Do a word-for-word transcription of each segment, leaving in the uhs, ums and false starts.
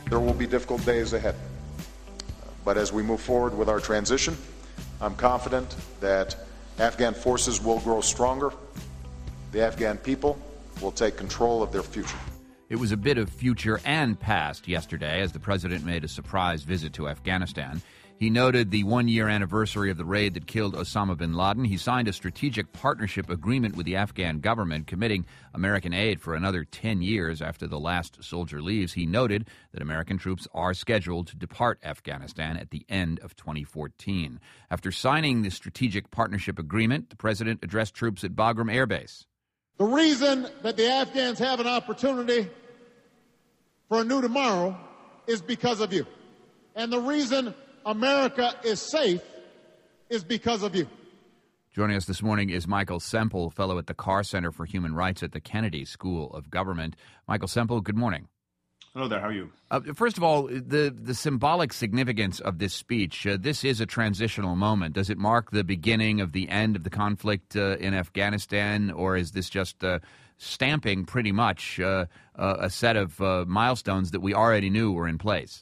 There will be difficult days ahead. But as we move forward with our transition, I'm confident that Afghan forces will grow stronger. The Afghan people will take control of their future. It was a bit of future and past yesterday as the president made a surprise visit to Afghanistan. He noted the one-year anniversary of the raid that killed Osama bin Laden. He signed a strategic partnership agreement with the Afghan government, committing American aid for another ten years after the last soldier leaves. He noted that American troops are scheduled to depart Afghanistan at the end of twenty fourteen. After signing the strategic partnership agreement, the president addressed troops at Bagram Air Base. The reason that the Afghans have an opportunity for a new tomorrow is because of you. And the reason America is safe is because of you. Joining us this morning is Michael Semple, fellow at the Carr Center for Human Rights at the Kennedy School of Government. Michael Semple, good morning. Hello there. How are you? Uh, first of all, the, the symbolic significance of this speech. Uh, this is a transitional moment. Does it mark the beginning of the end of the conflict uh, in Afghanistan, or is this just uh, stamping pretty much uh, uh, a set of uh, milestones that we already knew were in place?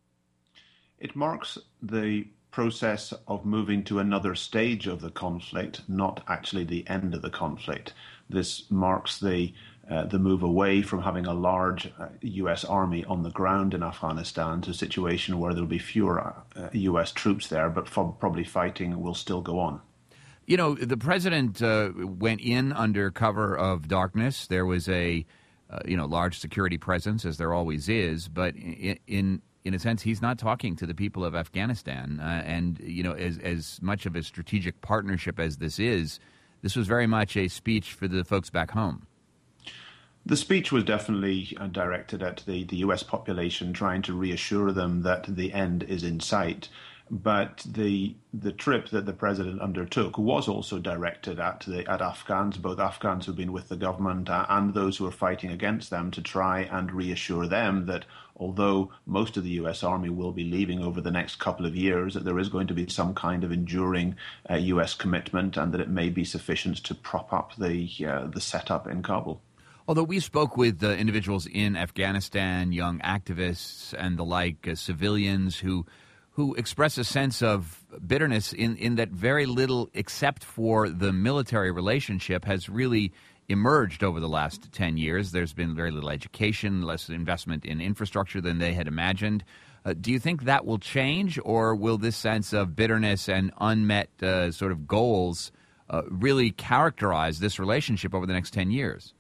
It marks the process of moving to another stage of the conflict, not actually the end of the conflict. This marks the uh, the move away from having a large uh, U S army on the ground in Afghanistan to a situation where there will be fewer uh, U S troops there, but f- probably fighting will still go on. You know, the president uh, went in under cover of darkness. There was a, uh, you know, large security presence, as there always is, but in, in In a sense, he's not talking to the people of Afghanistan. Uh, and, you know, as, as much of a strategic partnership as this is, this was very much a speech for the folks back home. The speech was definitely uh, directed at the, the U S population, trying to reassure them that the end is in sight. But the the trip that the president undertook was also directed at the at Afghans, both Afghans who've been with the government uh, and those who are fighting against them, to try and reassure them that although most of the U S Army will be leaving over the next couple of years, that there is going to be some kind of enduring uh, U S commitment, and that it may be sufficient to prop up the uh, the setup in Kabul. Although we spoke with uh, individuals in Afghanistan, young activists and the like, uh, civilians who who express a sense of bitterness in, in that very little, except for the military relationship, has really emerged over the last ten years. There's been very little education, less investment in infrastructure than they had imagined. Uh, do you think that will change, or will this sense of bitterness and unmet uh, sort of goals uh, really characterize this relationship over the next ten years?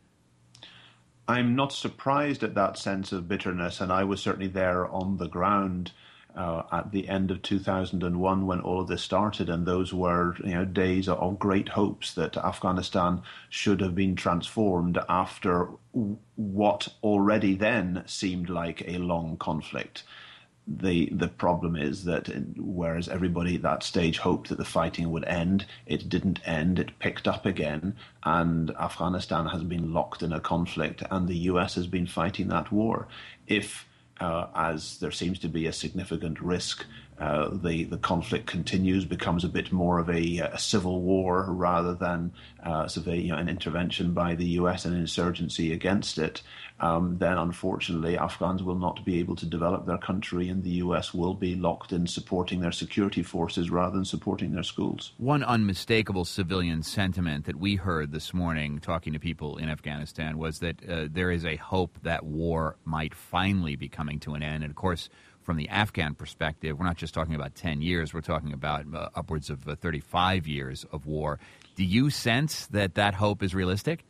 I'm not surprised at that sense of bitterness, and I was certainly there on the ground Uh, at the end of two thousand one when all of this started, and those were, you know, days of great hopes that Afghanistan should have been transformed after what already then seemed like a long conflict. The the problem is that whereas everybody at that stage hoped that the fighting would end, it didn't end. It picked up again, and Afghanistan has been locked in a conflict, and the U S has been fighting that war. If Uh, as there seems to be a significant risk, uh, the, the conflict continues, becomes a bit more of a, a civil war rather than uh, sort of a, you know, an intervention by the U S and insurgency against it, um, then unfortunately Afghans will not be able to develop their country, and the U S will be locked in supporting their security forces rather than supporting their schools. One unmistakable civilian sentiment that we heard this morning talking to people in Afghanistan was that uh, there is a hope that war might finally be coming to an end. And of course, from the Afghan perspective, we're not just talking about ten years, we're talking about uh, upwards of uh, thirty-five years of war. Do you sense that that hope is realistic?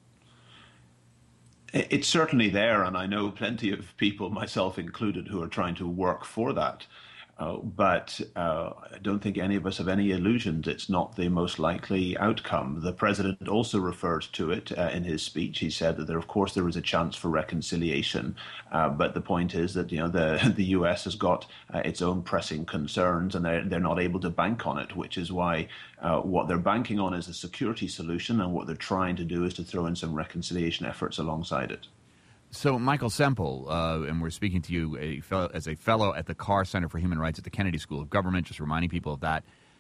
It's certainly there, and I know plenty of people, myself included, who are trying to work for that. Uh, but uh, I don't think any of us have any illusions it's not the most likely outcome. The president also referred to it uh, in his speech. He said that there, of course, there is a chance for reconciliation, uh, but the point is that, you know, the the U S has got uh, its own pressing concerns, and they're they're not able to bank on it, which is why uh, what they're banking on is a security solution, and what they're trying to do is to throw in some reconciliation efforts alongside it. So, Michael Semple, uh, and we're speaking to you a fellow, as a fellow at the Carr Center for Human Rights at the Kennedy School of Government, just reminding people of that.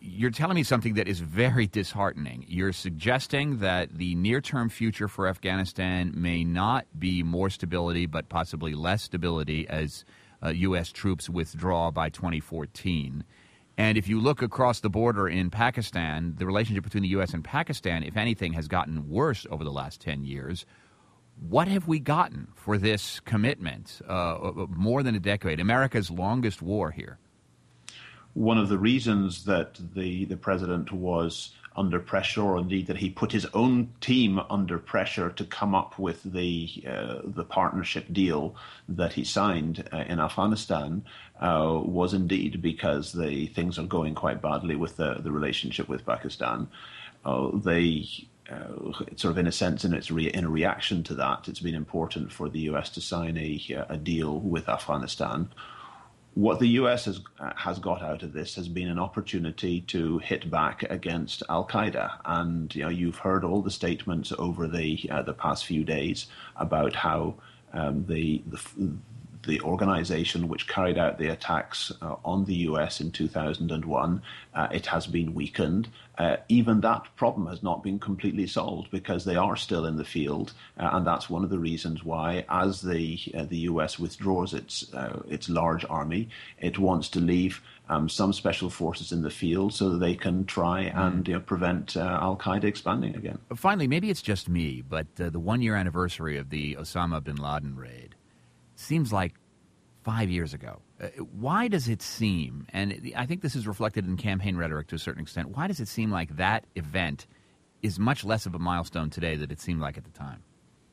you're telling me something that is very disheartening. You're suggesting that the near-term future for Afghanistan may not be more stability, but possibly less stability as uh, U S troops withdraw by twenty fourteen. And if you look across the border in Pakistan, the relationship between the U S and Pakistan, if anything, has gotten worse over the last ten years. What have we gotten for this commitment? Uh, more than a decade, America's longest war here. One of the reasons that the, the president was under pressure, or indeed that he put his own team under pressure to come up with the uh, the partnership deal that he signed uh, in Afghanistan, uh, was indeed because the things are going quite badly with the, the relationship with Pakistan. Uh, they uh, sort of, in a sense, in its re- in a reaction to that, it's been important for the U S to sign a a deal with Afghanistan. What the U S has has got out of this has been an opportunity to hit back against Al-Qaeda, and you know you've heard all the statements over the uh, the past few days about how um, the the the organization which carried out the attacks uh, on the U S in two thousand one, uh, it has been weakened. Uh, even that problem has not been completely solved because they are still in the field, uh, and that's one of the reasons why, as the uh, the U S withdraws its uh, its large army, it wants to leave um, some special forces in the field so that they can try mm. and you know, prevent uh, Al-Qaeda expanding again. Finally, maybe it's just me, but uh, the one-year anniversary of the Osama bin Laden raid seems like five years ago. Uh, why does it seem, and I think this is reflected in campaign rhetoric to a certain extent, why does it seem like that event is much less of a milestone today than it seemed like at the time?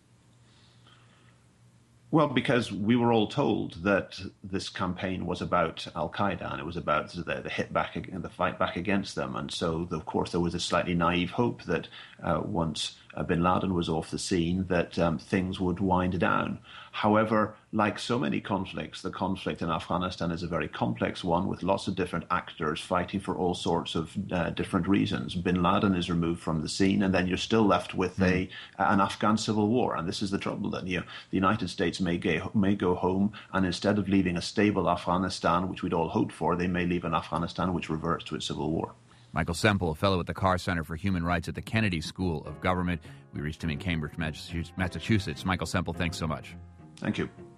Well, because we were all told that this campaign was about Al-Qaeda and it was about the, the hit back and the fight back against them. And so, of course, there was a slightly naive hope that uh, once uh, bin Laden was off the scene, that um, things would wind down. However, like so many conflicts, the conflict in Afghanistan is a very complex one with lots of different actors fighting for all sorts of uh, different reasons. Bin Laden is removed from the scene, and then you're still left with mm. a an Afghan civil war. And this is the trouble, that you know, the United States may go, may go home, and instead of leaving a stable Afghanistan, which we'd all hoped for, they may leave an Afghanistan which reverts to its civil war. Michael Semple, a fellow at the Carr Center for Human Rights at the Kennedy School of Government. We reached him in Cambridge, Massachusetts. Michael Semple, thanks so much. Thank you.